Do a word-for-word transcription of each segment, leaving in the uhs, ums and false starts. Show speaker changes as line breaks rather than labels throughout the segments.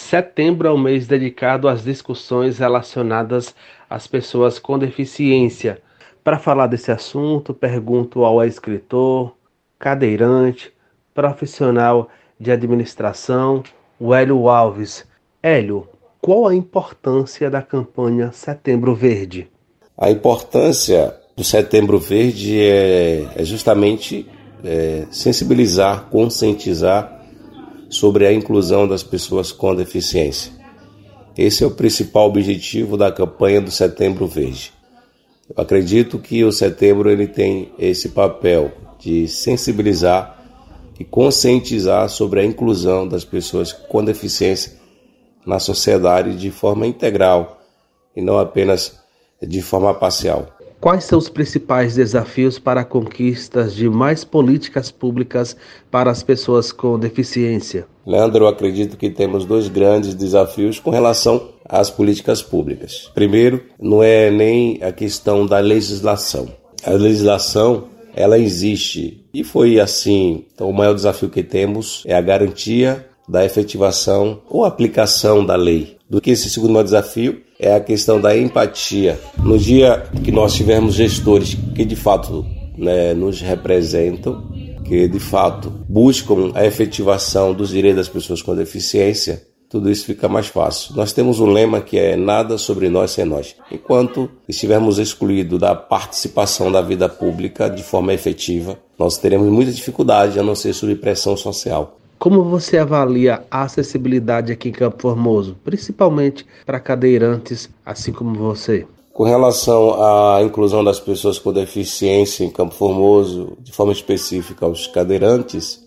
Setembro é um mês dedicado às discussões relacionadas às pessoas com deficiência. Para falar desse assunto, pergunto ao escritor, cadeirante, profissional de administração, o Hélio Alves. Hélio, qual a importância da campanha Setembro Verde?
A importância do Setembro Verde é, é justamente é, sensibilizar, conscientizar sobre a inclusão das pessoas com deficiência. Esse é o principal objetivo da campanha do Setembro Verde. Eu acredito que o Setembro ele tem esse papel de sensibilizar e conscientizar sobre a inclusão das pessoas com deficiência na sociedade de forma integral e não apenas de forma parcial.
Quais são os principais desafios para a conquista de mais políticas públicas para as pessoas com deficiência?
Leandro, eu acredito que temos dois grandes desafios com relação às políticas públicas. Primeiro, não é nem a questão da legislação. A legislação, ela existe e foi assim. Então, o maior desafio que temos é a garantia da efetivação ou aplicação da lei. Do que esse segundo maior desafio é a questão da empatia. No dia que nós tivermos gestores que de fato né, nos representam, que de fato buscam a efetivação dos direitos das pessoas com deficiência, tudo isso fica mais fácil. Nós temos um lema que é nada sobre nós sem nós. Enquanto estivermos excluídos da participação da vida pública de forma efetiva, nós teremos muita dificuldade a não ser sob pressão social.
Como você avalia a acessibilidade aqui em Campo Formoso, principalmente para cadeirantes, assim como você?
Com relação à inclusão das pessoas com deficiência em Campo Formoso, de forma específica aos cadeirantes,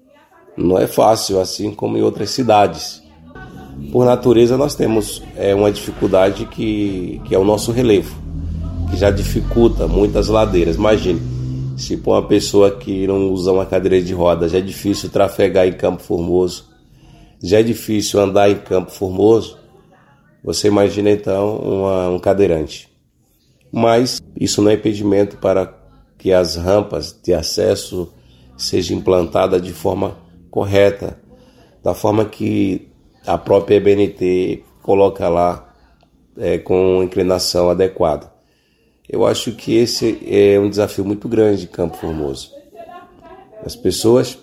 não é fácil, assim como em outras cidades. Por natureza, nós temos é, uma dificuldade que, que é o nosso relevo, que já dificulta muitas ladeiras. Imagine, se para uma pessoa que não usa uma cadeira de roda já é difícil trafegar em Campo Formoso, já é difícil andar em Campo Formoso, você imagina então uma, um cadeirante. Mas isso não é impedimento para que as rampas de acesso sejam implantadas de forma correta, da forma que a própria E B N T coloca lá é, com inclinação adequada. Eu acho que esse é um desafio muito grande de Campo Formoso. As pessoas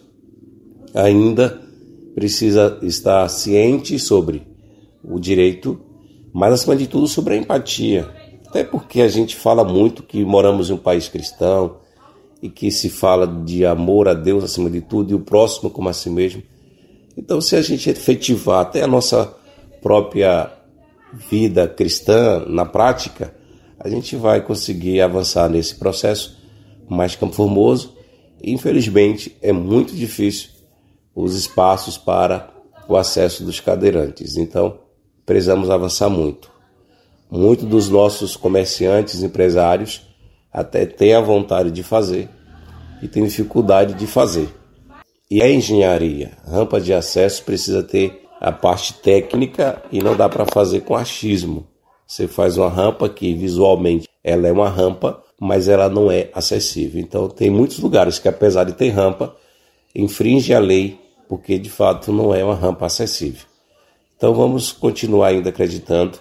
ainda precisam estar cientes sobre o direito, mas acima de tudo sobre a empatia. Até porque a gente fala muito que moramos em um país cristão e que se fala de amor a Deus acima de tudo e o próximo como a si mesmo. Então, se a gente efetivar até a nossa própria vida cristã na prática, a gente vai conseguir avançar nesse processo. Mas Campo Formoso, infelizmente, é muito difícil os espaços para o acesso dos cadeirantes. Então, precisamos avançar muito. Muitos dos nossos comerciantes, empresários, até têm a vontade de fazer e têm dificuldade de fazer. E a engenharia, rampa de acesso, precisa ter a parte técnica e não dá para fazer com achismo. Você faz uma rampa que visualmente ela é uma rampa, mas ela não é acessível. Então tem muitos lugares que apesar de ter rampa, infringe a lei porque de fato não é uma rampa acessível. Então vamos continuar ainda acreditando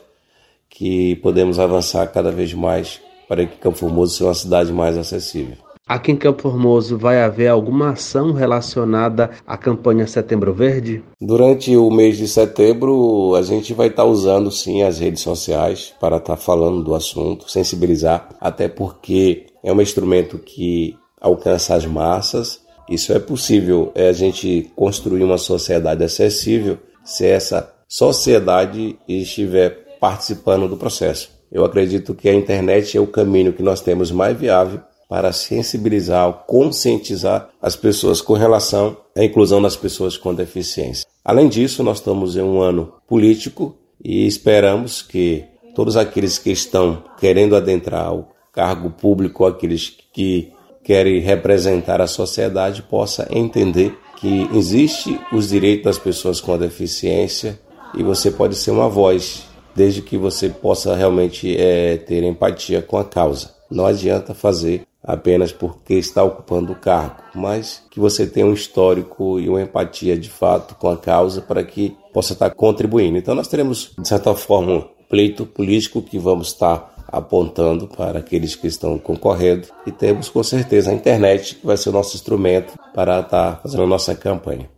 que podemos avançar cada vez mais para que Campo Formoso seja uma cidade mais acessível.
Aqui em Campo Formoso vai haver alguma ação relacionada à campanha Setembro Verde?
Durante o mês de setembro, a gente vai estar usando sim as redes sociais para estar falando do assunto, sensibilizar, até porque é um instrumento que alcança as massas. Isso é possível, é a gente construir uma sociedade acessível se essa sociedade estiver participando do processo. Eu acredito que a internet é o caminho que nós temos mais viável para sensibilizar, conscientizar as pessoas com relação à inclusão das pessoas com deficiência. Além disso, nós estamos em um ano político e esperamos que todos aqueles que estão querendo adentrar o cargo público, aqueles que querem representar a sociedade, possam entender que existe os direitos das pessoas com deficiência e você pode ser uma voz, desde que você possa realmente é, ter empatia com a causa. Não adianta fazer apenas porque está ocupando o cargo, mas que você tenha um histórico e uma empatia de fato com a causa para que possa estar contribuindo. Então nós teremos, de certa forma, um pleito político que vamos estar apontando para aqueles que estão concorrendo, e temos com certeza a internet, que vai ser o nosso instrumento para estar fazendo a nossa campanha.